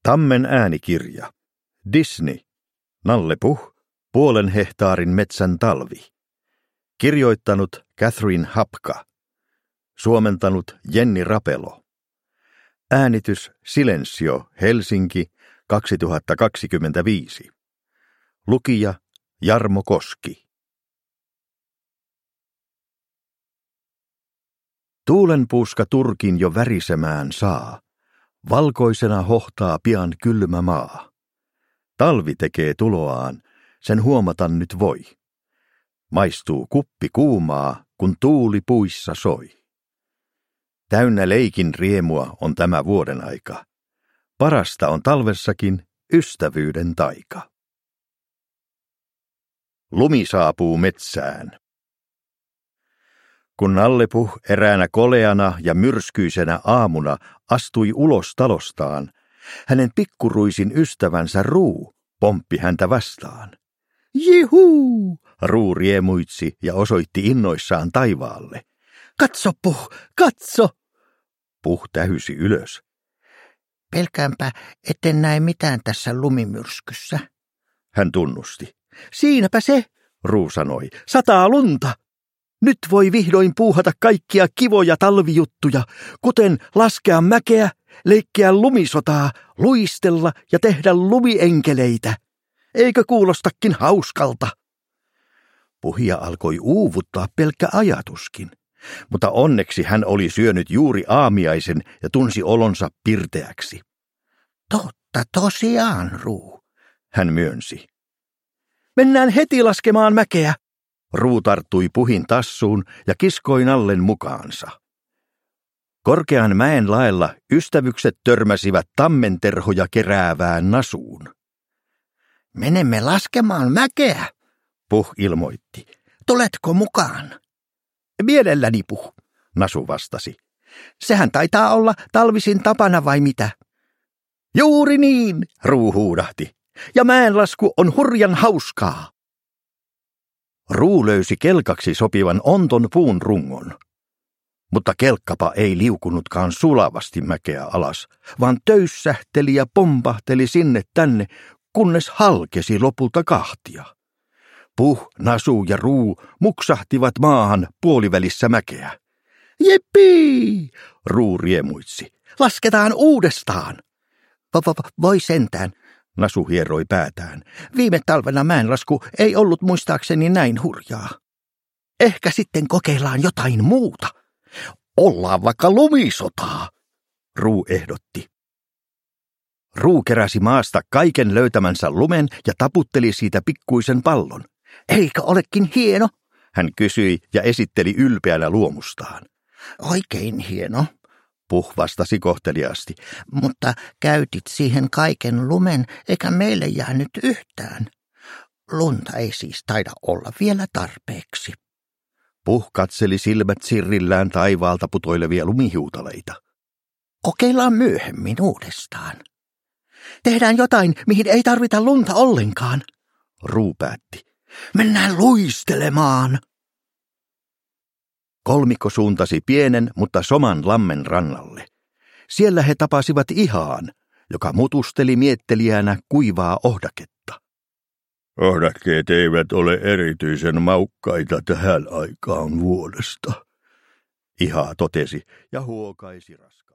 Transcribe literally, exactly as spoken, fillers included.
Tammen äänikirja. Disney. Nalle Puh. Puolen hehtaarin metsän talvi. Kirjoittanut Catherine Hapka. Suomentanut Jenni Rapelo. Äänitys Silensio, Helsinki, kaksituhattakaksikymmentäviisi. Lukija Jarmo Koski. Tuulenpuuska turkin jo värisemään saa. Valkoisena hohtaa pian kylmä maa. Talvi tekee tuloaan, sen huomata nyt voi. Maistuu kuppi kuumaa, kun tuuli puissa soi. Täynnä leikin riemua on tämä vuoden aika. Parasta on talvessakin ystävyyden taika. Lumi saapuu metsään. Kun Nalle Puh eräänä koleana ja myrskyisenä aamuna astui ulos talostaan, hänen pikkuruisin ystävänsä Ruu pomppi häntä vastaan. Jihuu! Ruu riemuitsi ja osoitti innoissaan taivaalle. Katso, Puh, katso! Puh tähysi ylös. Pelkäänpä, etten näe mitään tässä lumimyrskyssä. Hän tunnusti. Siinäpä se, Ruu sanoi, sataa lunta. Nyt voi vihdoin puuhata kaikkia kivoja talvijuttuja, kuten laskea mäkeä, leikkiä lumisotaa, luistella ja tehdä lumienkeleitä. Eikö kuulostakin hauskalta? Puhia alkoi uuvuttaa pelkkä ajatuskin, mutta onneksi hän oli syönyt juuri aamiaisen ja tunsi olonsa pirteäksi. Totta tosiaan, Ruu, hän myönsi. Mennään heti laskemaan mäkeä. Ruu tarttui Puhin tassuun ja kiskoi Nallen mukaansa. Korkean mäen laella ystävykset törmäsivät tammenterhoja keräävään nasuun. Menemme laskemaan mäkeä, Puh ilmoitti. Tuletko mukaan? Mielelläni, Puh, Nasu vastasi. Sehän taitaa olla talvisin tapana vai mitä? Juuri niin, Ruu huudahti. Ja mäenlasku on hurjan hauskaa. Ruu löysi kelkaksi sopivan onton puun rungon. Mutta kelkkapa ei liukunutkaan sulavasti mäkeä alas, vaan töyssähteli ja pompahteli sinne tänne, kunnes halkesi lopulta kahtia. Puh, Nasu ja Ruu muksahtivat maahan puolivälissä mäkeä. Jippii! Ruu riemuitsi. Lasketaan uudestaan. Voi sentään, Nasu hieroi päätään. Viime talvena mäenlasku ei ollut muistaakseni näin hurjaa. Ehkä sitten kokeillaan jotain muuta. Ollaan vaikka lumisotaa, Ruu ehdotti. Ruu keräsi maasta kaiken löytämänsä lumen ja taputteli siitä pikkuisen pallon. Eikö olekin hieno? Hän kysyi ja esitteli ylpeänä luomustaan. Oikein hieno, Puh vastasi kohteliaasti. Mutta käytit siihen kaiken lumen, eikä meille jäänyt yhtään. Lunta ei siis taida olla vielä tarpeeksi. Puh katseli silmät sirrillään taivaalta putoilevia lumihiutaleita. Kokeillaan myöhemmin uudestaan. Tehdään jotain, mihin ei tarvita lunta ollenkaan, Ruu päätti. Mennään luistelemaan. Kolmikko suuntasi pienen, mutta soman lammen rannalle. Siellä he tapasivat Ihaan, joka mutusteli miettelijänä kuivaa ohdaketta. Ohdakkeet eivät ole erityisen maukkaita tähän aikaan vuodesta, Ihaa totesi ja huokaisi raskaasti.